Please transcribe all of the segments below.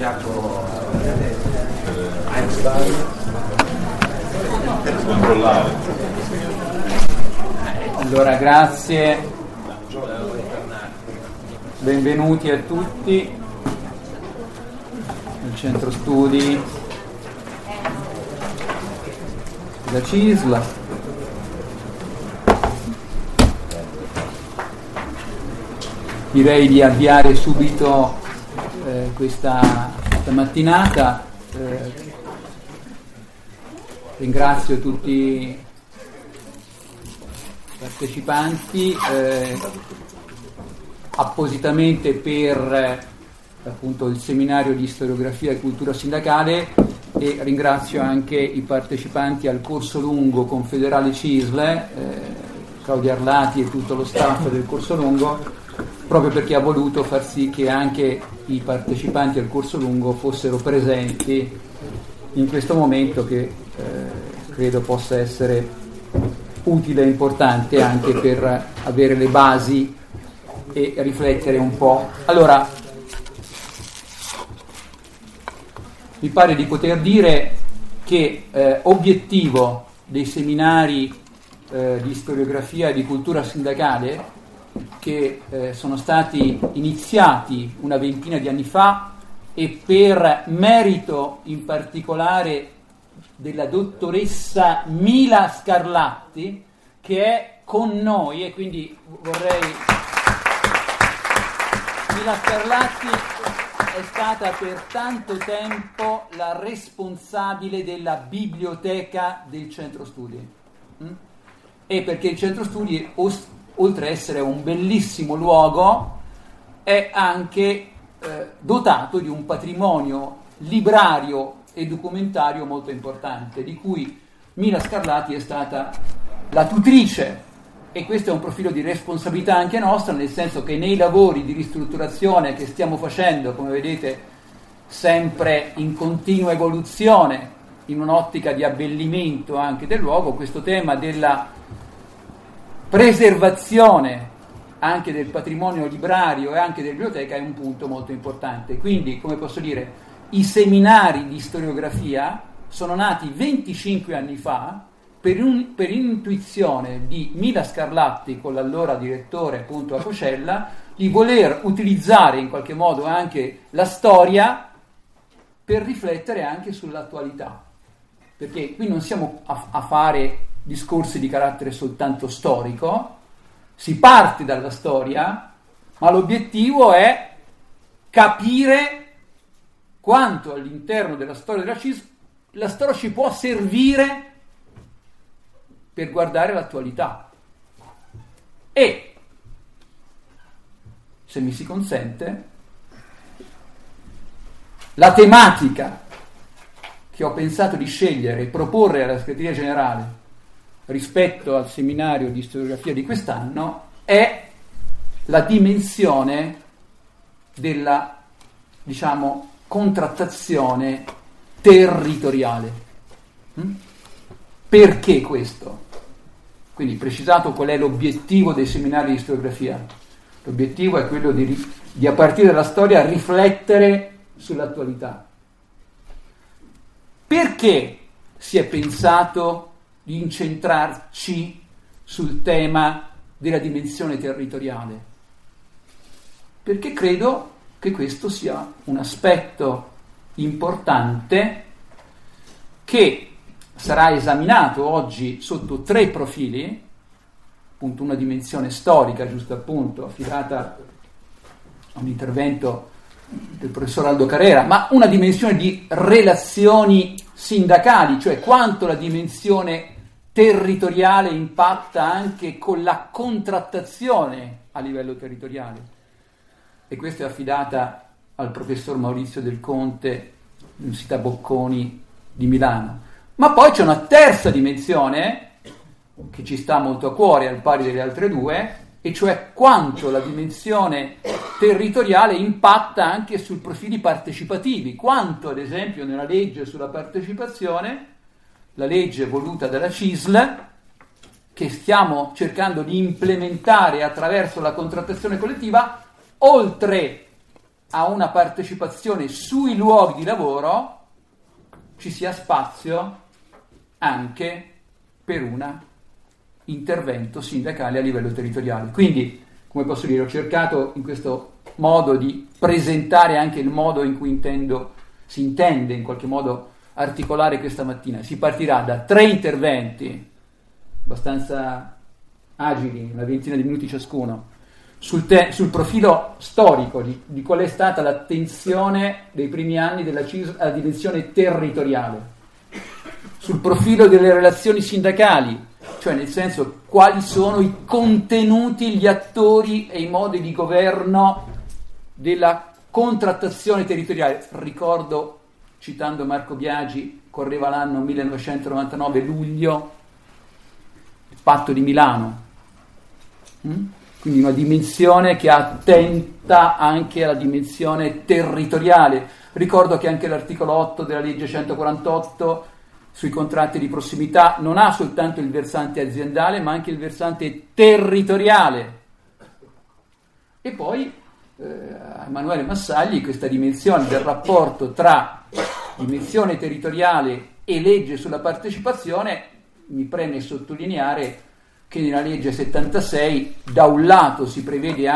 controllare. Allora, grazie, benvenuti a tutti al centro studi della CISL. Direi di avviare subito questa mattinata. Ringrazio tutti i partecipanti appositamente per appunto il seminario di storiografia e cultura sindacale, e ringrazio anche i partecipanti al corso lungo Confederale CISL, Claudia Arlati e tutto lo staff del corso lungo, proprio perché ha voluto far sì che anche i partecipanti al corso lungo fossero presenti in questo momento che credo possa essere utile e importante anche per avere le basi e riflettere un po'. Allora, mi pare di poter dire che obiettivo dei seminari di storiografia e di cultura sindacale che sono stati iniziati una ventina di anni fa, e per merito in particolare della dottoressa Mila Scarlatti, che è con noi, e quindi vorrei... Mila Scarlatti è stata per tanto tempo la responsabile della biblioteca del centro studi, e perché il centro studi, oltre a essere un bellissimo luogo, è anche dotato di un patrimonio librario e documentario molto importante, di cui Mila Scarlatti è stata la tutrice, e questo è un profilo di responsabilità anche nostra, nel senso che nei lavori di ristrutturazione che stiamo facendo, come vedete, sempre in continua evoluzione, in un'ottica di abbellimento anche del luogo, questo tema della preservazione anche del patrimonio librario e anche della biblioteca è un punto molto importante. Quindi, come posso dire, i seminari di storiografia sono nati 25 anni fa per intuizione di Mila Scarlatti, con l'allora direttore appunto a Cocella, di voler utilizzare in qualche modo anche la storia per riflettere anche sull'attualità, perché qui non siamo a fare discorsi di carattere soltanto storico. Si parte dalla storia, ma l'obiettivo è capire quanto all'interno della storia della CISL la storia ci può servire per guardare l'attualità. E, se mi si consente, la tematica che ho pensato di scegliere e proporre alla Segreteria Generale rispetto al seminario di storiografia di quest'anno è la dimensione della, diciamo, contrattazione territoriale. Perché questo? Quindi, precisato qual è l'obiettivo dei seminari di storiografia, l'obiettivo è quello di a partire dalla storia riflettere sull'attualità. Perché si è pensato di incentrarci sul tema della dimensione territoriale? Perché credo che questo sia un aspetto importante che sarà esaminato oggi sotto 3 profili, appunto una dimensione storica, giusto appunto, affidata a un intervento del professor Aldo Carrera, ma una dimensione di relazioni sindacali, cioè quanto la dimensione territoriale impatta anche con la contrattazione a livello territoriale, e questa è affidata al professor Maurizio Del Conte, Università Bocconi di Milano. Ma poi c'è una terza dimensione che ci sta molto a cuore, al pari delle altre due, e cioè quanto la dimensione territoriale impatta anche sui profili partecipativi, quanto ad esempio nella legge sulla partecipazione, la legge voluta dalla CISL, che stiamo cercando di implementare attraverso la contrattazione collettiva, oltre a una partecipazione sui luoghi di lavoro ci sia spazio anche per un intervento sindacale a livello territoriale. Quindi, come posso dire, ho cercato in questo modo di presentare anche il modo in cui si intende in qualche modo articolare questa mattina. Si partirà da 3 interventi abbastanza agili, una ventina di minuti ciascuno, sul profilo storico di qual è stata l'attenzione dei primi anni della CISL alla dimensione territoriale, sul profilo delle relazioni sindacali, cioè nel senso quali sono i contenuti, gli attori e i modi di governo della contrattazione territoriale. Ricordo, citando Marco Biagi, correva l'anno 1999, luglio, il patto di Milano. Quindi una dimensione che attenta anche alla dimensione territoriale. Ricordo che anche l'articolo 8 della legge 148 sui contratti di prossimità non ha soltanto il versante aziendale, ma anche il versante territoriale. E poi a Emanuele Massagli questa dimensione del rapporto tra dimensione territoriale e legge sulla partecipazione, mi preme sottolineare che nella legge 76 da un lato si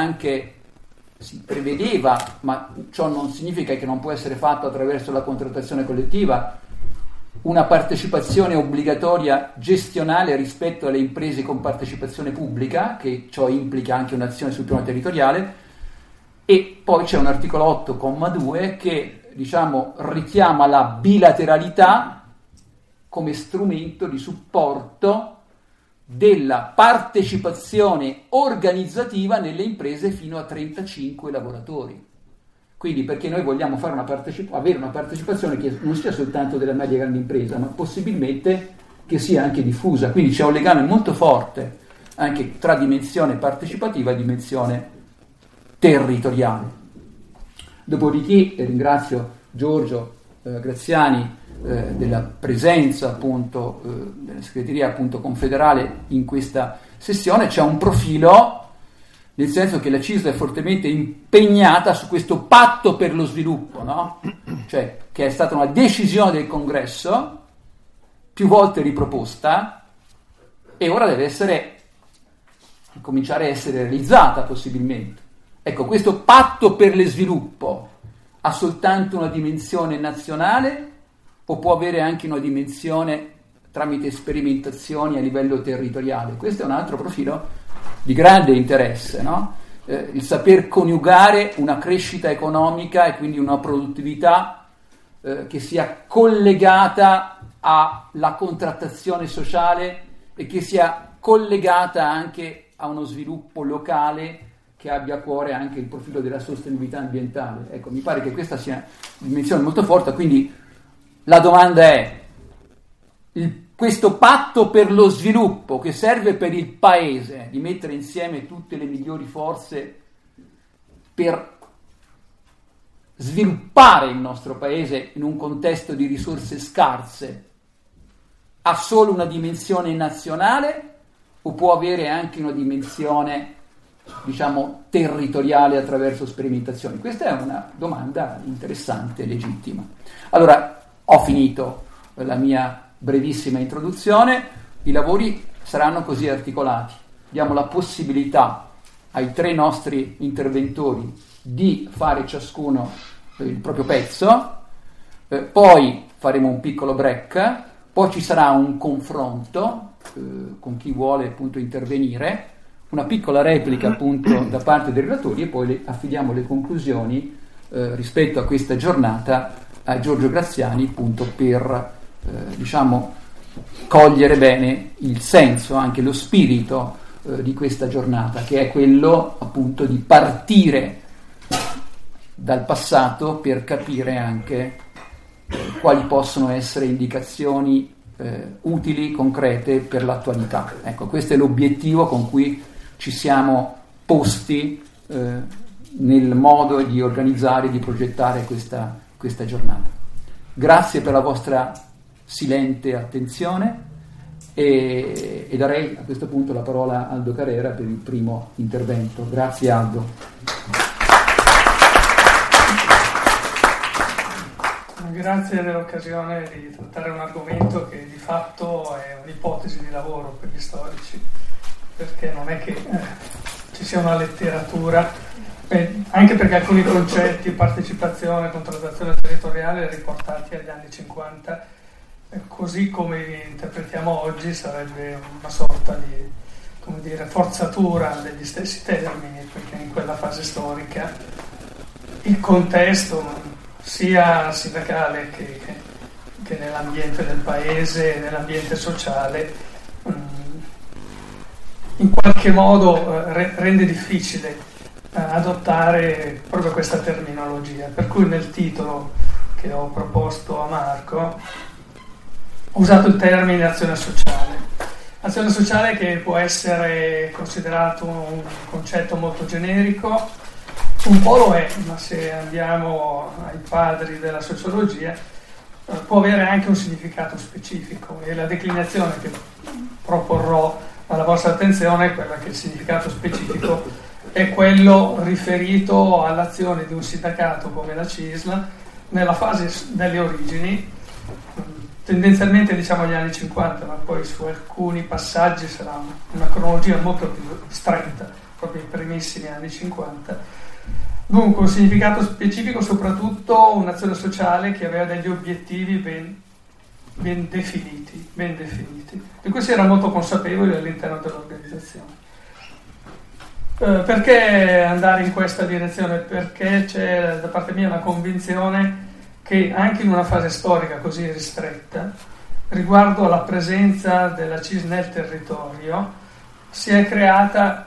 prevedeva, ma ciò non significa che non può essere fatto attraverso la contrattazione collettiva, una partecipazione obbligatoria gestionale rispetto alle imprese con partecipazione pubblica, che ciò implica anche un'azione sul piano territoriale, e poi c'è un articolo 8,2 che richiama la bilateralità come strumento di supporto della partecipazione organizzativa nelle imprese fino a 35 lavoratori. Quindi perché noi vogliamo fare avere una partecipazione che non sia soltanto della media e grande impresa, ma possibilmente che sia anche diffusa. Quindi c'è un legame molto forte anche tra dimensione partecipativa e dimensione territoriale. Dopodiché ringrazio Giorgio Graziani della presenza appunto della segreteria appunto confederale in questa sessione. C'è un profilo, nel senso che la CISL è fortemente impegnata su questo patto per lo sviluppo, no? Cioè che è stata una decisione del Congresso più volte riproposta e ora deve cominciare a essere realizzata possibilmente. Ecco, questo patto per lo sviluppo ha soltanto una dimensione nazionale o può avere anche una dimensione tramite sperimentazioni a livello territoriale? Questo è un altro profilo di grande interesse, no? Il saper coniugare una crescita economica e quindi una produttività che sia collegata alla contrattazione sociale e che sia collegata anche a uno sviluppo locale che abbia a cuore anche il profilo della sostenibilità ambientale. Ecco, mi pare che questa sia una dimensione molto forte, quindi la domanda è: questo patto per lo sviluppo che serve per il Paese di mettere insieme tutte le migliori forze per sviluppare il nostro Paese in un contesto di risorse scarse, ha solo una dimensione nazionale o può avere anche una dimensione, territoriale attraverso sperimentazioni? Questa è una domanda interessante e legittima. Allora, ho finito la mia brevissima introduzione. I lavori saranno così articolati: diamo la possibilità ai 3 nostri interventori di fare ciascuno il proprio pezzo, poi faremo un piccolo break, poi ci sarà un confronto con chi vuole appunto intervenire, una piccola replica appunto da parte dei relatori e poi affidiamo le conclusioni rispetto a questa giornata a Giorgio Graziani appunto per cogliere bene il senso, anche lo spirito di questa giornata, che è quello appunto di partire dal passato per capire anche quali possono essere indicazioni utili, concrete per l'attualità. Ecco, questo è l'obiettivo con cui ci siamo posti nel modo di organizzare e di progettare questa giornata. Grazie per la vostra silente attenzione e darei a questo punto la parola a Aldo Carrera per il primo intervento. Grazie Aldo. Grazie dell'occasione di trattare un argomento che di fatto è un'ipotesi di lavoro per gli storici, perché non è che ci sia una letteratura, anche perché alcuni concetti, partecipazione, contrattazione territoriale, riportati agli anni 50, così come li interpretiamo oggi, sarebbe una sorta di, come dire, forzatura degli stessi termini, perché in quella fase storica il contesto, sia sindacale che nell'ambiente del paese, nell'ambiente sociale, in qualche modo rende difficile adottare proprio questa terminologia. Per cui nel titolo che ho proposto a Marco ho usato il termine azione sociale. Azione sociale che può essere considerato un concetto molto generico, un po' lo è, ma se andiamo ai padri della sociologia può avere anche un significato specifico, e la declinazione che proporrò alla vostra attenzione è quella che il significato specifico è quello riferito all'azione di un sindacato come la CISL nella fase delle origini, tendenzialmente diciamo agli anni 50, ma poi su alcuni passaggi sarà una cronologia molto più stretta, proprio i primissimi anni 50. Dunque un significato specifico, soprattutto un'azione sociale che aveva degli obiettivi ben definiti, di cui si era molto consapevoli all'interno dell'organizzazione. Perché andare in questa direzione? Perché c'è da parte mia una convinzione che anche in una fase storica così ristretta, riguardo alla presenza della CIS nel territorio, si è creata,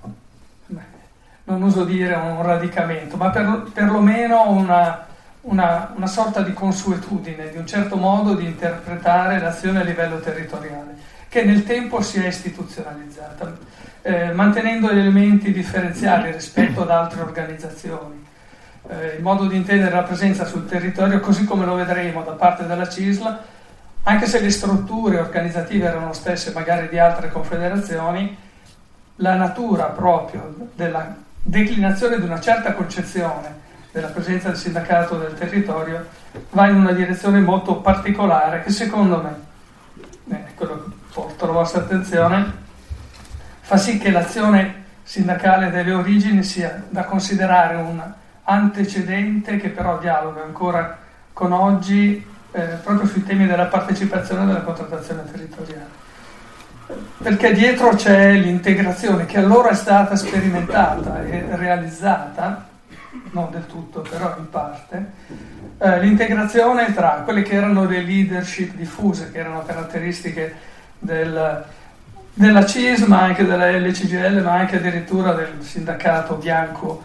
non uso dire un radicamento, ma perlomeno una sorta di consuetudine, di un certo modo di interpretare l'azione a livello territoriale, che nel tempo si è istituzionalizzata, mantenendo gli elementi differenziali rispetto ad altre organizzazioni. Il modo di intendere la presenza sul territorio, così come lo vedremo da parte della CISL, anche se le strutture organizzative erano stesse magari di altre confederazioni, la natura proprio della declinazione di una certa concezione della presenza del sindacato del territorio va in una direzione molto particolare che secondo me, quello che porto alla vostra attenzione, fa sì che l'azione sindacale delle origini sia da considerare un antecedente che però dialoga ancora con oggi proprio sui temi della partecipazione e della contrattazione territoriale. Perché dietro c'è l'integrazione che allora è stata sperimentata e realizzata, non del tutto però in parte, l'integrazione tra quelle che erano le leadership diffuse, che erano caratteristiche della CIS, ma anche della LCGL, ma anche addirittura del sindacato bianco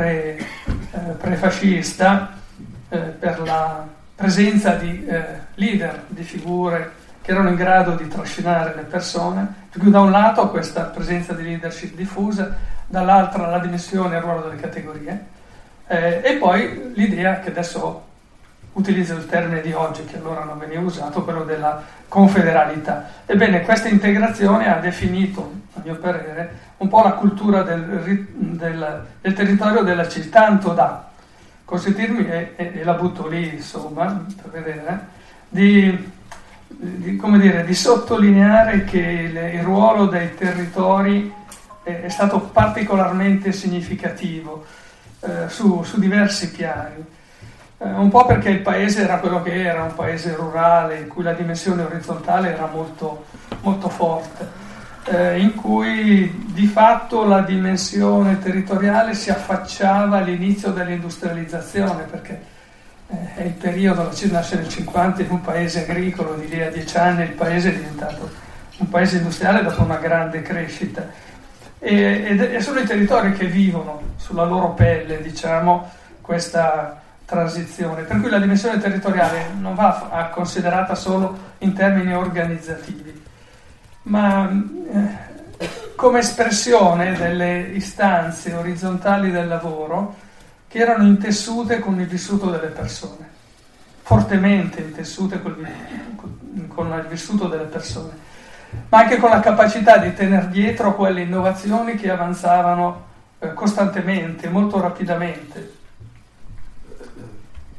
prefascista, per la presenza di leader, di figure che erano in grado di trascinare le persone, per cui da un lato questa presenza di leadership diffusa, dall'altra la dimensione e il ruolo delle categorie, e poi l'idea che adesso utilizzo il termine di oggi, che allora non veniva usato, quello della confederalità. Ebbene, questa integrazione ha definito, a mio parere, un po' la cultura del territorio della città, tanto da consentirmi, e la butto lì, insomma, per vedere, di sottolineare che il ruolo dei territori è stato particolarmente significativo su diversi piani. Un po' perché il paese era quello che era, un paese rurale in cui la dimensione orizzontale era molto, molto forte, in cui di fatto la dimensione territoriale si affacciava all'inizio dell'industrializzazione, perché è il periodo, la CIS nasce nel 50 in un paese agricolo, di lì a 10 anni il paese è diventato un paese industriale dopo una grande crescita, e sono i territori che vivono sulla loro pelle, diciamo, questa transizione, per cui la dimensione territoriale non va considerata solo in termini organizzativi, ma come espressione delle istanze orizzontali del lavoro che erano intessute con il vissuto delle persone, fortemente intessute con il vissuto delle persone, ma anche con la capacità di tenere dietro quelle innovazioni che avanzavano costantemente, molto rapidamente,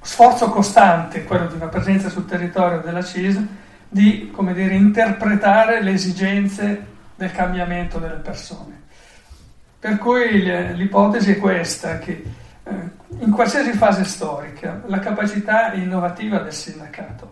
sforzo costante, quello di una presenza sul territorio della CISL, di, come dire, interpretare le esigenze del cambiamento delle persone. Per cui l'ipotesi è questa, che in qualsiasi fase storica la capacità innovativa del sindacato